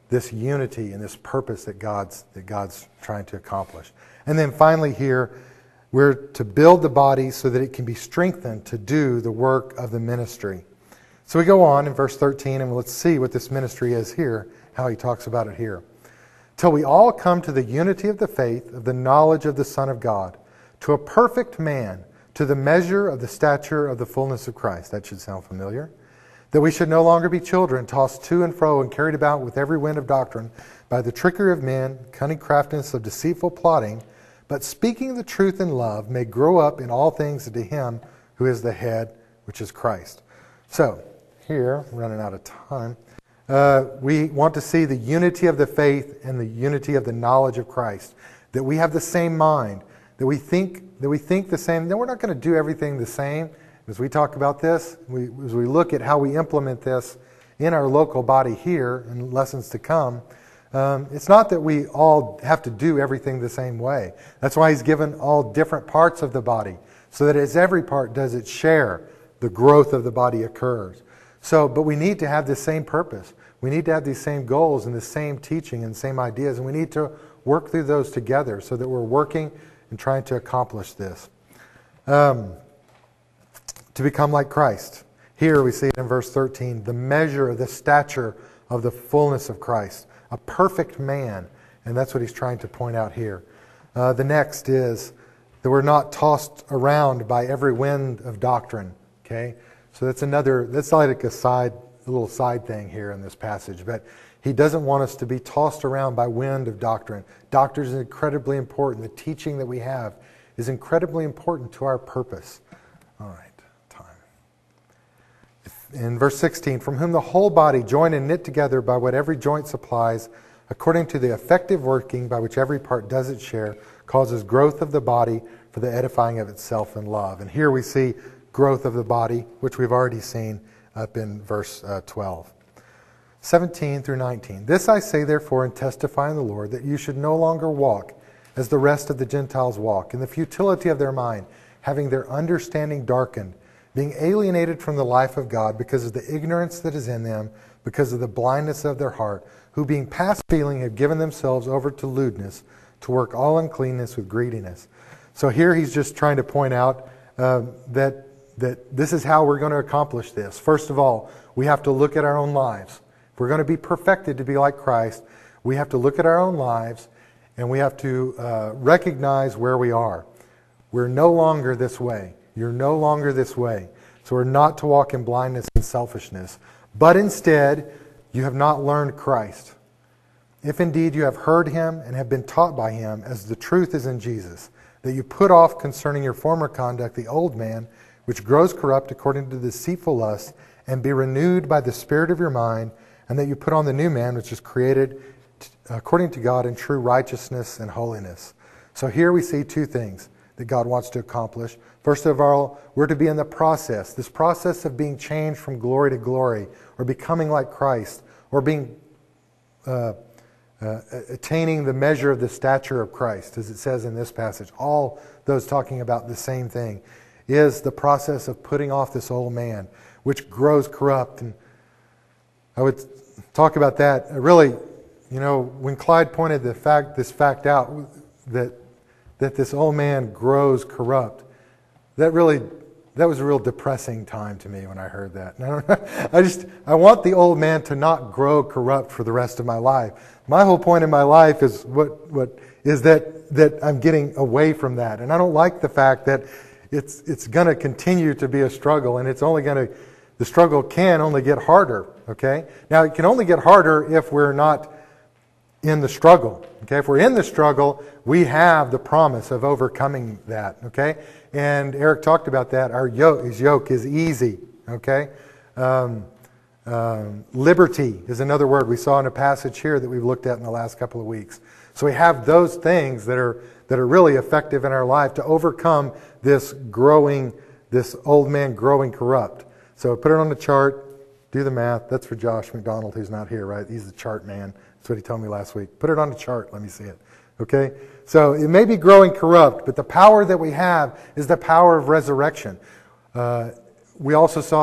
this unity and this purpose that God's, that God's trying to accomplish. And then finally here, we're to build the body so that it can be strengthened to do the work of the ministry. So we go on in verse thirteen, and let's see what this ministry is here, how he talks about it here. Till we all come to the unity of the faith, of the knowledge of the Son of God, to a perfect man, to the measure of the stature of the fullness of Christ. That should sound familiar. That we should no longer be children, tossed to and fro and carried about with every wind of doctrine, by the trickery of men, cunning craftiness of deceitful plotting, but speaking the truth in love, may grow up in all things into him who is the head, which is Christ. So, here, running out of time, uh, we want to see the unity of the faith and the unity of the knowledge of Christ. That we have the same mind, that we think that we think the same. Then we're not going to do everything the same. As we talk about this, we, as we look at how we implement this in our local body here and lessons to come, um, it's not that we all have to do everything the same way. That's why he's given all different parts of the body, so that as every part does its share, the growth of the body occurs. So, but we need to have the same purpose. We need to have these same goals and the same teaching and same ideas, and we need to work through those together so that we're working and trying to accomplish this. Um, to become like Christ. Here we see it in verse thirteen, the measure of the stature of the fullness of Christ. A perfect man. And that's what he's trying to point out here. Uh, the next is that we're not tossed around by every wind of doctrine. Okay? So that's another, that's like a side, a little side thing here in this passage. But he doesn't want us to be tossed around by wind of doctrine. Doctrine is incredibly important. The teaching that we have is incredibly important to our purpose. All right. In verse sixteen, from whom the whole body, joined and knit together by what every joint supplies, according to the effective working by which every part does its share, causes growth of the body for the edifying of itself in love. And here we see growth of the body, which we've already seen up in verse uh, twelve. seventeen through nineteen. This I say therefore and testify in the Lord, that you should no longer walk as the rest of the Gentiles walk, in the futility of their mind, having their understanding darkened, being alienated from the life of God because of the ignorance that is in them, because of the blindness of their heart, who being past feeling have given themselves over to lewdness, to work all uncleanness with greediness. So here he's just trying to point out uh, that, that this is how we're going to accomplish this. First of all, we have to look at our own lives. If we're going to be perfected to be like Christ, we have to look at our own lives and we have to uh, recognize where we are. We're no longer this way. You're no longer this way. So we're not to walk in blindness and selfishness. But instead, you have not learned Christ. If indeed you have heard him and have been taught by him, as the truth is in Jesus, that you put off concerning your former conduct the old man, which grows corrupt according to deceitful lust, and be renewed by the spirit of your mind, and that you put on the new man, which is created according to God in true righteousness and holiness. So here we see two things that God wants to accomplish. First of all, we're to be in the process, this process of being changed from glory to glory, or becoming like Christ, or being uh, uh, attaining the measure of the stature of Christ, as it says in this passage. All those talking about the same thing is the process of putting off this old man, which grows corrupt. And I would talk about that. Really, you know, when Clyde pointed the fact, this fact out, that that this old man grows corrupt, that really, that was a real depressing time to me when I heard that. And I, don't, I just, I want the old man to not grow corrupt for the rest of my life. My whole point in my life is what, what is that, that I'm getting away from that. And I don't like the fact that it's, it's going to continue to be a struggle, and it's only going to, the struggle can only get harder, okay? Now, it can only get harder if we're not in the struggle. Okay, if we're in the struggle, we have the promise of overcoming that. Okay, and Eric talked about that. Our yoke, his yoke is easy. Okay, um, um, liberty is another word we saw in a passage here that we've looked at in the last couple of weeks. So we have those things that are that are really effective in our life to overcome this growing, this old man growing corrupt. So put it on the chart. Do the math. That's for Josh McDonald, who's not here, right? He's the chart man. That's what he told me last week. Put it on the chart. Let me see it. Okay? So it may be growing corrupt, but the power that we have is the power of resurrection. Uh, we also saw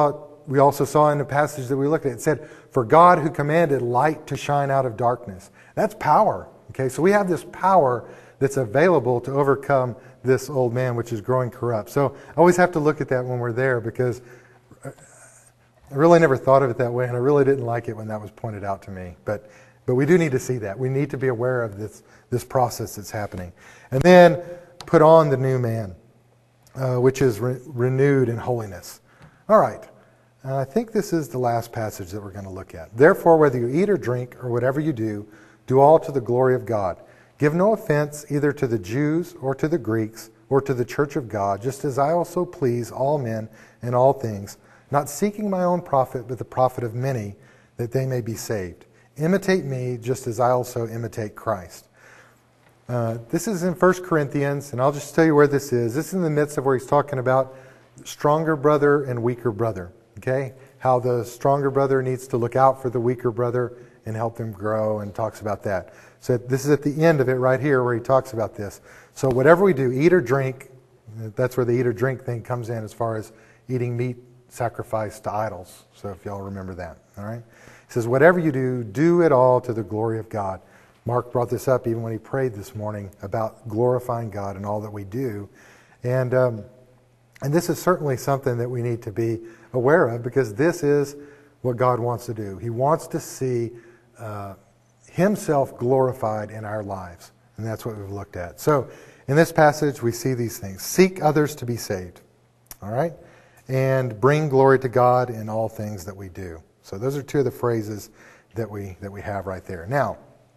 we also saw in the passage that we looked at, it said, for God who commanded light to shine out of darkness. That's power. Okay, so we have this power that's available to overcome this old man, which is growing corrupt. So I always have to look at that when we're there, because I really never thought of it that way, and I really didn't like it when that was pointed out to me. But but we do need to see that. We need to be aware of this, this process that's happening. And then put on the new man, uh, which is re- renewed in holiness. All right. Uh, I think this is the last passage that we're going to look at. Therefore, whether you eat or drink or whatever you do, do all to the glory of God. Give no offense either to the Jews or to the Greeks or to the church of God, just as I also please all men in all things, not seeking my own profit, but the profit of many, that they may be saved. Imitate me, just as I also imitate Christ. Uh, this is in First Corinthians, and I'll just tell you where this is. This is in the midst of where he's talking about stronger brother and weaker brother. Okay? How the stronger brother needs to look out for the weaker brother and help them grow, and talks about that. So this is at the end of it right here where he talks about this. So whatever we do, eat or drink, that's where the eat or drink thing comes in as far as eating meat sacrificed to idols. So if y'all remember that, all right? He says, whatever you do, do it all to the glory of God. Mark brought this up even when he prayed this morning about glorifying God in all that we do. And, um, and this is certainly something that we need to be aware of, because this is what God wants to do. He wants to see uh, himself glorified in our lives. And that's what we've looked at. So in this passage, we see these things. Seek others to be saved. All right? And bring glory to God in all things that we do. So those are two of the phrases that we that we have right there. Now,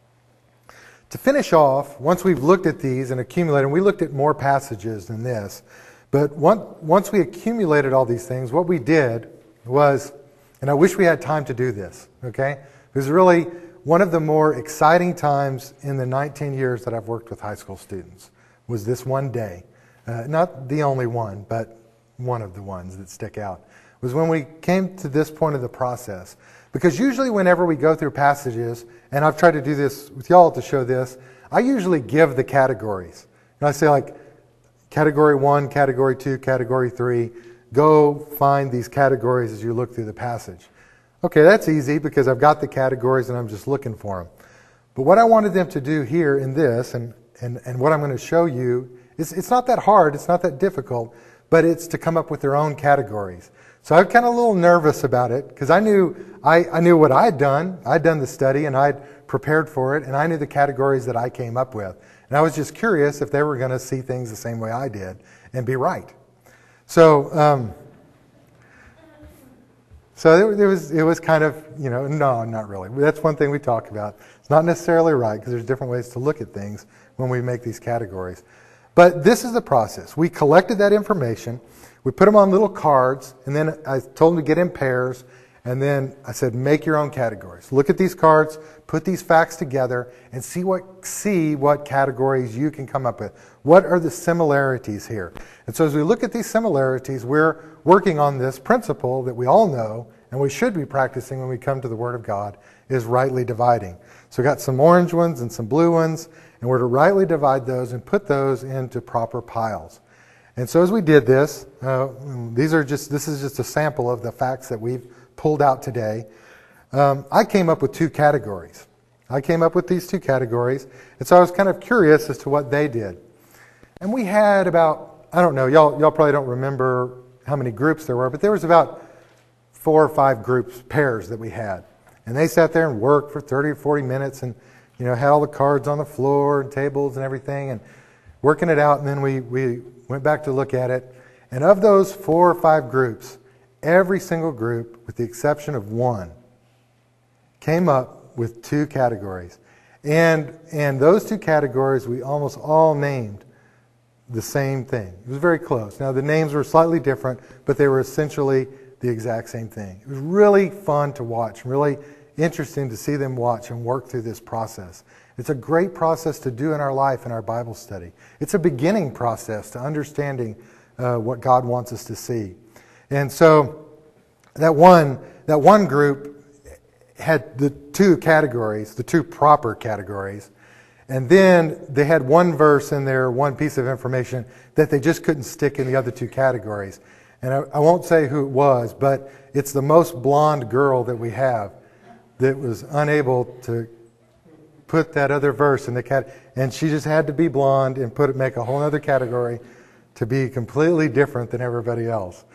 to finish off, once we've looked at these and accumulated, and we looked at more passages than this, but one, once we accumulated all these things, what we did was, and I wish we had time to do this, okay? It was really one of the more exciting times in the nineteen years that I've worked with high school students, was this one day. Uh, not the only one, but one of the ones that stick out, was when we came to this point of the process. Because usually whenever we go through passages, and I've tried to do this with y'all to show this, I usually give the categories. And I say like, category one, category two, category three, go find these categories as you look through the passage. Okay, that's easy because I've got the categories and I'm just looking for them. But what I wanted them to do here in this, and, and, and what I'm going to show you, is it's not that hard, it's not that difficult, but it's to come up with their own categories. So I'm kind of a little nervous about it, because I knew I, I knew what I'd done. I'd done the study and I'd prepared for it, and I knew the categories that I came up with. And I was just curious if they were going to see things the same way I did and be right. So, um, so it, it was it was kind of, you know, no, not really. That's one thing we talk about. It's not necessarily right, because there's different ways to look at things when we make these categories. But this is the process. We collected that information. We put them on little cards, and then I told them to get in pairs, and then I said, make your own categories. Look at these cards, put these facts together, and see what see what categories you can come up with. What are the similarities here? And so as we look at these similarities, we're working on this principle that we all know, and we should be practicing when we come to the Word of God, is rightly dividing. So we've got some orange ones and some blue ones, and we're to rightly divide those and put those into proper piles. And so as we did this, uh, these are just this is just a sample of the facts that we've pulled out today. Um, I came up with two categories. I came up with these two categories, and so I was kind of curious as to what they did. And we had about, I don't know, y'all y'all probably don't remember how many groups there were, but there was about four or five groups, pairs that we had. And they sat there and worked for thirty or forty minutes, and you know had all the cards on the floor and tables and everything, and working it out. And then we we went back to look at it. And of those four or five groups, every single group, with the exception of one, came up with two categories. And and those two categories we almost all named the same thing. It was very close. Now the names were slightly different, but they were essentially the exact same thing. It was really fun to watch, really interesting to see them watch and work through this process. It's a great process to do in our life in our Bible study. It's a beginning process to understanding uh, what God wants us to see. And so that one that one group had the two categories, the two proper categories, and then they had one verse in there, one piece of information that they just couldn't stick in the other two categories. And I, I won't say who it was, but it's the most blonde girl that we have that was unable to put that other verse in the cat, and she just had to be blonde and put it, make a whole other category to be completely different than everybody else.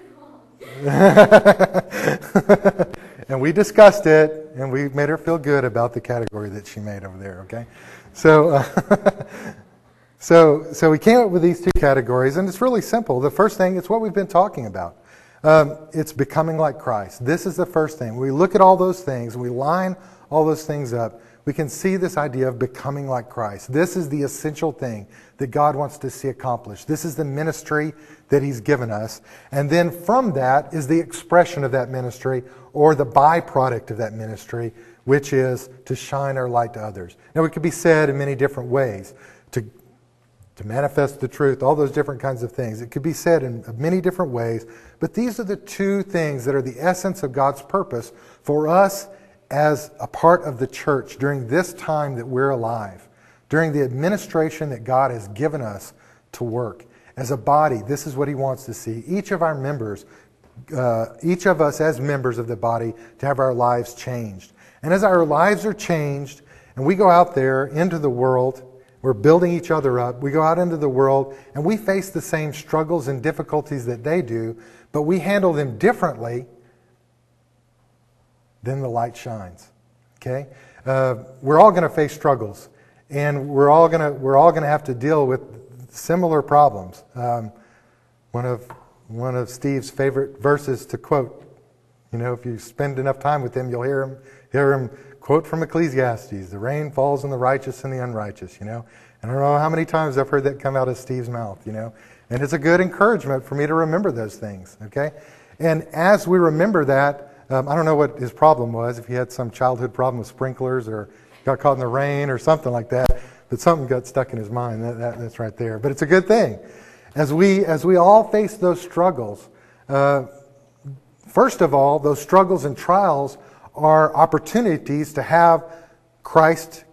And we discussed it, and we made her feel good about the category that she made over there. Okay, so uh, so so we came up with these two categories, and it's really simple. The first thing, it's what we've been talking about. Um, it's becoming like Christ. This is the first thing. We look at all those things, and we line all those things up. We can see this idea of becoming like Christ. This is the essential thing that God wants to see accomplished. This is the ministry that He's given us. And then from that is the expression of that ministry, or the byproduct of that ministry, which is to shine our light to others. Now, it could be said in many different ways. To, to manifest the truth, all those different kinds of things. It could be said in many different ways. But these are the two things that are the essence of God's purpose for us as a part of the church during this time that we're alive, during the administration that God has given us to work. As a body, this is what He wants to see. Each of our members, uh, each of us as members of the body, to have our lives changed. And as our lives are changed, and we go out there into the world, we're building each other up, we go out into the world, and we face the same struggles and difficulties that they do, but we handle them differently, then the light shines. Okay, uh, we're all going to face struggles, and we're all going to we're all going to have to deal with similar problems. Um, one of one of Steve's favorite verses to quote. You know, if you spend enough time with him, you'll hear him hear him quote from Ecclesiastes: "The rain falls on the righteous and the unrighteous." You know, and I don't know how many times I've heard that come out of Steve's mouth. You know, and it's a good encouragement for me to remember those things. Okay, and as we remember that. Um, I don't know what his problem was, if he had some childhood problem with sprinklers or got caught in the rain or something like that, but something got stuck in his mind. That, that, that's right there. But it's a good thing. As we, as we all face those struggles, uh, first of all, those struggles and trials are opportunities to have Christ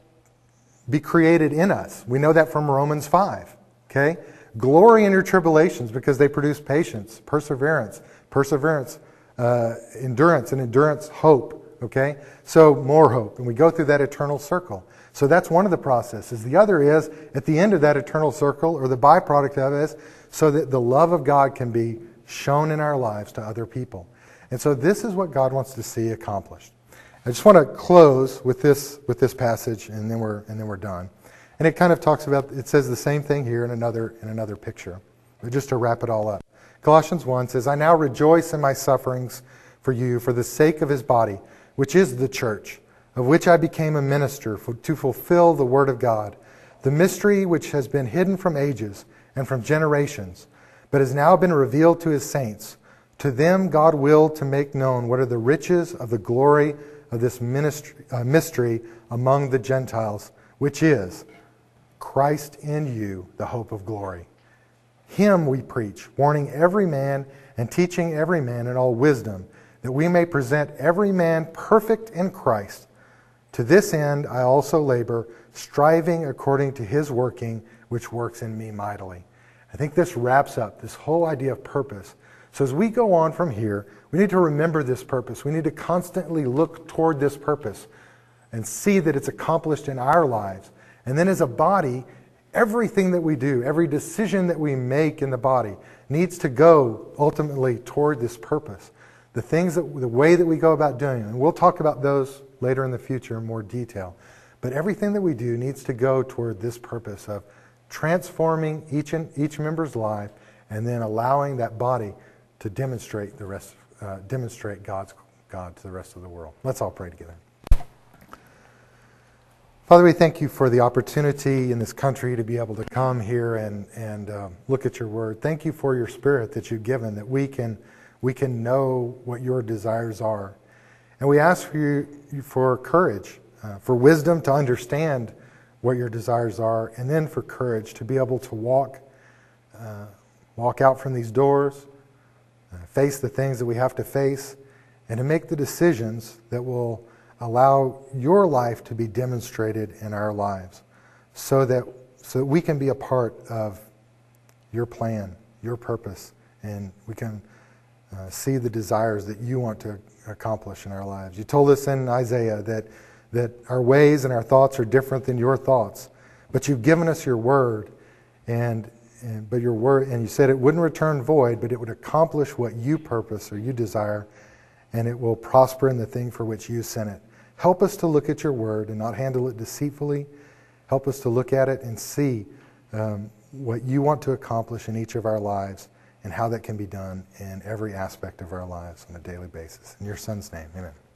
be created in us. We know that from Romans five. Okay? Glory in your tribulations because they produce patience, perseverance, perseverance, Uh, endurance, and endurance, hope. Okay? So more hope. And we go through that eternal circle. So that's one of the processes. The other is, at the end of that eternal circle, or the byproduct of it is, so that the love of God can be shown in our lives to other people. And so this is what God wants to see accomplished. I just want to close with this with this passage, and then we're and then we're done. And it kind of talks about, it says the same thing here in another in another picture. But just to wrap it all up. Colossians one says, "I now rejoice in my sufferings for you for the sake of His body, which is the church, of which I became a minister for, to fulfill the word of God, the mystery which has been hidden from ages and from generations, but has now been revealed to His saints. To them God willed to make known what are the riches of the glory of this ministry, uh, mystery among the Gentiles, which is Christ in you, the hope of glory. Him we preach, warning every man and teaching every man in all wisdom, that we may present every man perfect in Christ. To this end I also labor, striving according to His working, which works in me mightily." I think this wraps up this whole idea of purpose. So as we go on from here, we need to remember this purpose. We need to constantly look toward this purpose and see that it's accomplished in our lives. And then as a body, everything that we do, every decision that we make in the body needs to go ultimately toward this purpose. The things that, the way that we go about doing it, and we'll talk about those later in the future in more detail. But everything that we do needs to go toward this purpose of transforming each and each member's life, and then allowing that body to demonstrate the rest, uh, demonstrate God's God to the rest of the world. Let's all pray together. Father, we thank you for the opportunity in this country to be able to come here and, and uh, look at your word. Thank you for your Spirit that you've given, that we can, we can know what your desires are. And we ask for you for courage, uh, for wisdom to understand what your desires are, and then for courage to be able to walk, uh, walk out from these doors, uh, face the things that we have to face, and to make the decisions that will allow your life to be demonstrated in our lives, so that so that we can be a part of your plan, your purpose, and we can uh, see the desires that you want to accomplish in our lives. You told us in Isaiah that, that our ways and our thoughts are different than your thoughts, but you've given us your word, and, and but your word, and you said it wouldn't return void, but it would accomplish what you purpose or you desire, and it will prosper in the thing for which you sent it. Help us to look at your word and not handle it deceitfully. Help us to look at it and see um, what you want to accomplish in each of our lives and how that can be done in every aspect of our lives on a daily basis. In your Son's name, amen.